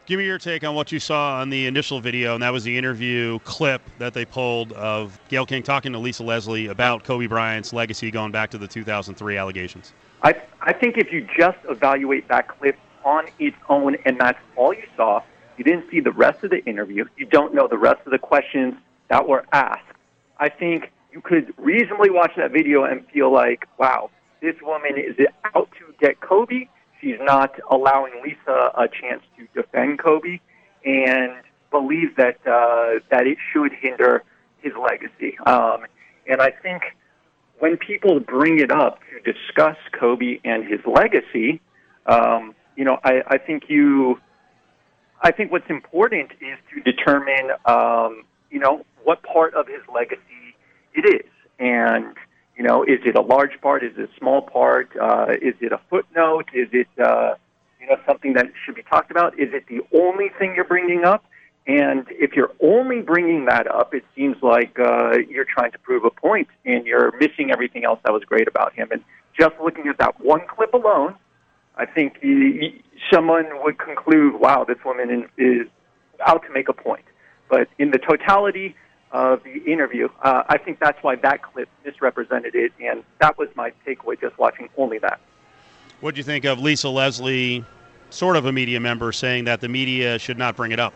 Give me your take on what you saw on the initial video, and that was the interview clip that they pulled of Gayle King talking to Lisa Leslie about Kobe Bryant's legacy going back to the 2003 allegations. I think if you just evaluate that clip on its own and that's all you saw, you didn't see the rest of the interview, you don't know the rest of the questions that were asked. I think you could reasonably watch that video and feel like, wow, this woman is out to get Kobe. She's not allowing Lisa a chance to defend Kobe and believes that that it should hinder his legacy. And I think when people bring it up to discuss Kobe and his legacy, I think what's important is to determine, what part of his legacy it is. And, is it a large part? Is it a small part? Is it a footnote? Is it, something that should be talked about? Is it the only thing you're bringing up? And if you're only bringing that up, it seems like you're trying to prove a point and you're missing everything else that was great about him. And just looking at that one clip alone, I think someone would conclude, wow, this woman is out to make a point. But in the totality of the interview, I think that's why that clip misrepresented it, and that was my takeaway just watching only that. What do you think of Lisa Leslie, sort of a media member, saying that the media should not bring it up?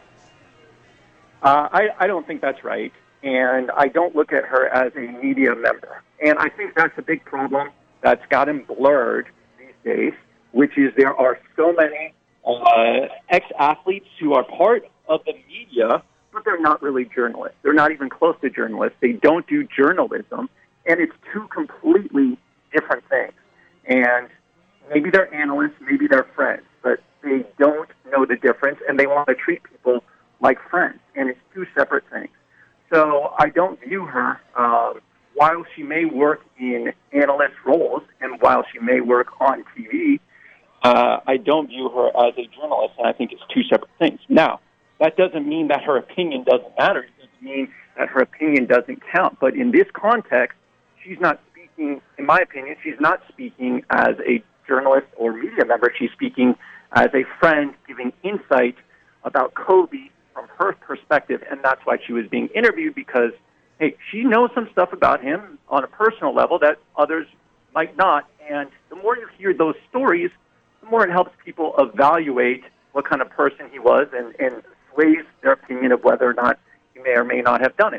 I don't think that's right, and I don't look at her as a media member. And I think that's a big problem that's gotten blurred these days, which is there are so many ex-athletes who are part of the media, but they're not really journalists. They're not even close to journalists. They don't do journalism, and it's two completely different things. And maybe they're analysts, maybe they're friends, but they don't know the difference, and they want to treat people like friends, and it's two separate things. So I don't view her, while she may work in analyst roles and while she may work on TV, I don't view her as a journalist, and I think it's two separate things. Now, that doesn't mean that her opinion doesn't matter. It doesn't mean that her opinion doesn't count. But in this context, she's not speaking, in my opinion, she's not speaking as a journalist or media member. She's speaking as a friend, giving insight about Kobe from her perspective, and that's why she was being interviewed, because, hey, she knows some stuff about him on a personal level that others might not, and the more you hear those stories, the more it helps people evaluate what kind of person he was and sways their opinion of whether or not he may or may not have done it.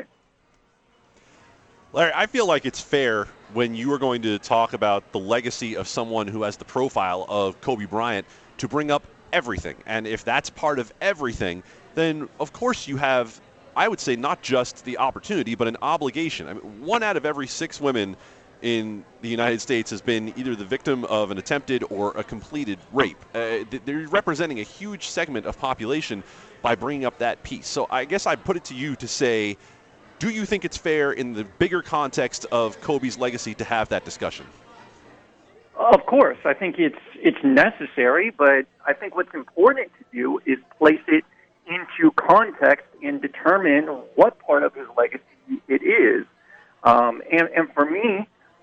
Larry, I feel like it's fair when you are going to talk about the legacy of someone who has the profile of Kobe Bryant to bring up everything. And if that's part of everything, then of course you have, I would say, not just the opportunity, but an obligation. I mean, 1 out of every 6 women in the United States has been either the victim of an attempted or a completed rape. They're representing a huge segment of population by bringing up that piece. So I guess I'd put it to you to say, do you think it's fair in the bigger context of Kobe's legacy to have that discussion? Of course. I think it's necessary, but I think what's important to do is place it into context and determine what part of his legacy it is. And for me,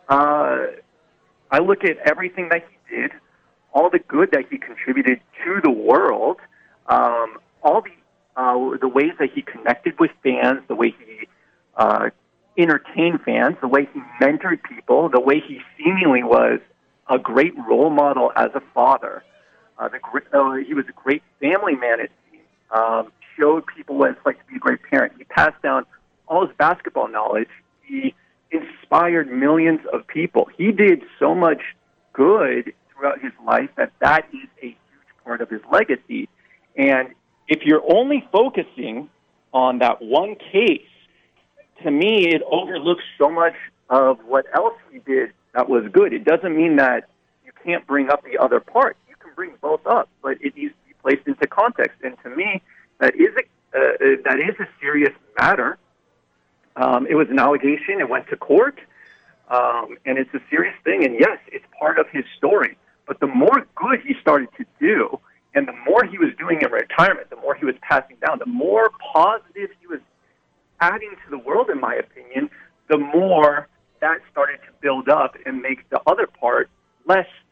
I look at everything that he did, all the good that he contributed to the world, all the ways that he connected with fans, the way he entertained fans, the way he mentored people, the way he seemingly was a great role model as a father. He was a great family man, it seemed. Showed people what it's like to be a great parent. He passed down all his basketball knowledge. He inspired millions of people. He did so much good throughout his life that is a huge part of his legacy. And if you're only focusing on that one case, to me, it overlooks so much of what else he did that was good. It doesn't mean that you can't bring up the other part. You can bring both up, but it needs to be placed into context. And to me, that is a serious matter. It was an allegation. It went to court, and it's a serious thing. And yes, it's part of his story. But the more good he started to do, and the more he was doing in retirement, the more he was passing down, the more positive he was adding to the world, in my opinion, the more that started to build up and make the other part less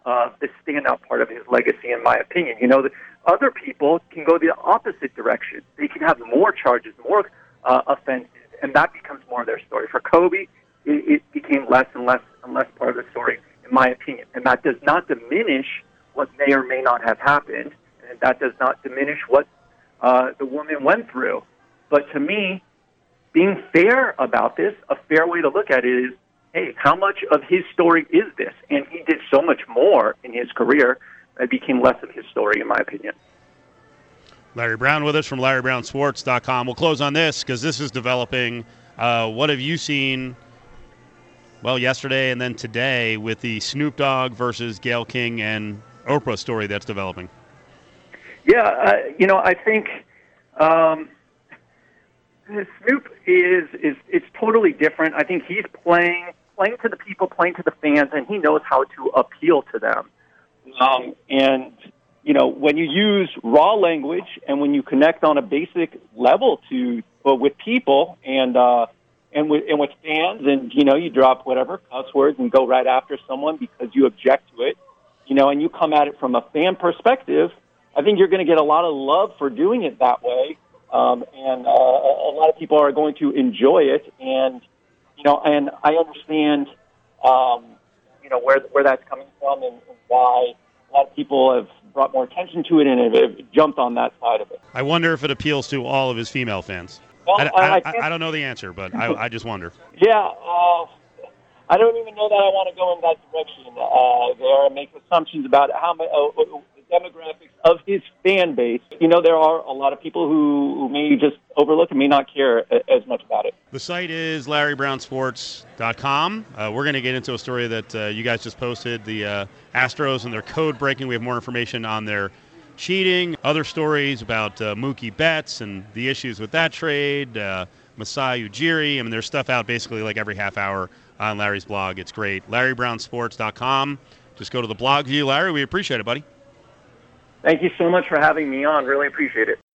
the standout part of his legacy, in my opinion. You know, the other people can go the opposite direction. They can have more charges, more offenses, and that becomes more of their story. For Kobe, it became less and less and less part of the story, in my opinion. And that does not diminish what may or may not have happened, and that does not diminish what the woman went through. But to me, being fair about this, a fair way to look at it is, hey, how much of his story is this? And he did so much more in his career, it became less of his story, in my opinion. Larry Brown with us from LarryBrownSports.com. We'll close on this because this is developing. What have you seen, yesterday and then today with the Snoop Dogg versus Gayle King and Oprah story that's developing? Yeah, I think Snoop is it's totally different. I think he's playing to the people, playing to the fans, and he knows how to appeal to them. And when you use raw language and when you connect on a basic level with people and with fans, and you drop whatever cuss words and go right after someone because you object to it, and you come at it from a fan perspective, I think you're going to get a lot of love for doing it that way. And a lot of people are going to enjoy it, and and I understand, where that's coming from and why a lot of people have brought more attention to it and have jumped on that side of it. I wonder if it appeals to all of his female fans. Well, I don't know the answer, but I just wonder. Yeah, I don't even know that I want to go in that direction there and make assumptions about how many demographics of his fan base. There are a lot of people who may just overlook and may not care as much about it. The site is LarryBrownSports.com. We're going to get into a story that you guys just posted, the Astros and their code breaking. We have more information on their cheating, other stories about Mookie Betts and the issues with that trade, Masai Ujiri. I mean, there's stuff out basically like every half hour on Larry's blog. It's great. LarryBrownSports.com. Just go to the blog view. Larry, we appreciate it, buddy. Thank you so much for having me on. Really appreciate it.